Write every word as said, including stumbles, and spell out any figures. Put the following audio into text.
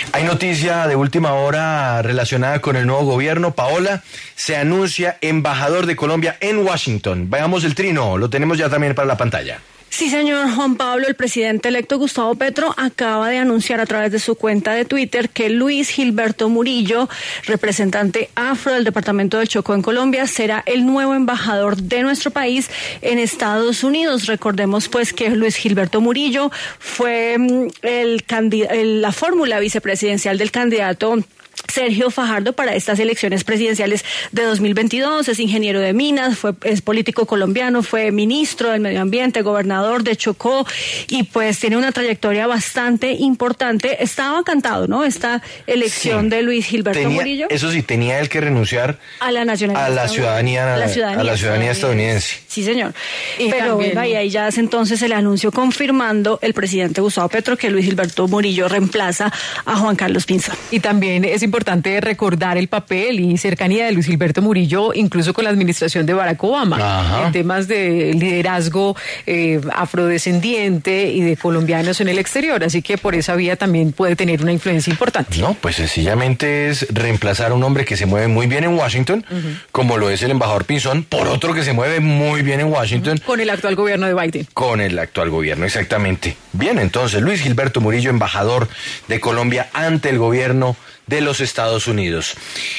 Hay noticia de última hora relacionada con el nuevo gobierno. Paola, se anuncia embajador de Colombia en Washington. Veamos el trino, lo tenemos ya también para la pantalla. Sí, señor Juan Pablo, el presidente electo Gustavo Petro acaba de anunciar a través de su cuenta de Twitter que Luis Gilberto Murillo, representante afro del departamento del Chocó en Colombia, será el nuevo embajador de nuestro país en Estados Unidos. Recordemos pues que Luis Gilberto Murillo fue el candid- el, la fórmula vicepresidencial del candidato Sergio Fajardo para estas elecciones presidenciales de dos mil veintidós. Es ingeniero de minas, fue es político colombiano, fue ministro del medio ambiente, gobernador de Chocó y pues tiene una trayectoria bastante importante. Estaba cantado, ¿no? Esta elección sí. de Luis Gilberto tenía, Murillo. Eso sí, tenía él que renunciar a la nacionalidad, a la ciudadanía, a la ciudadanía, a la ciudadanía estadounidense. Sí, señor. Y Pero también, bueno, y ahí ya hace entonces el anuncio confirmando el presidente Gustavo Petro que Luis Gilberto Murillo reemplaza a Juan Carlos Pinzón. Y también es importante recordar el papel y cercanía de Luis Gilberto Murillo, incluso con la administración de Barack Obama, Ajá. en temas de liderazgo eh, afrodescendiente y de colombianos en el exterior. Así que por esa vía también puede tener una influencia importante. No, pues sencillamente es reemplazar a un hombre que se mueve muy bien en Washington, uh-huh. como lo es el embajador Pinzón, por otro que se mueve muy bien en Washington. Uh-huh. Con el actual gobierno de Biden. Con el actual gobierno, exactamente. Bien, entonces, Luis Gilberto Murillo, embajador de Colombia ante el gobierno de los Estados Unidos.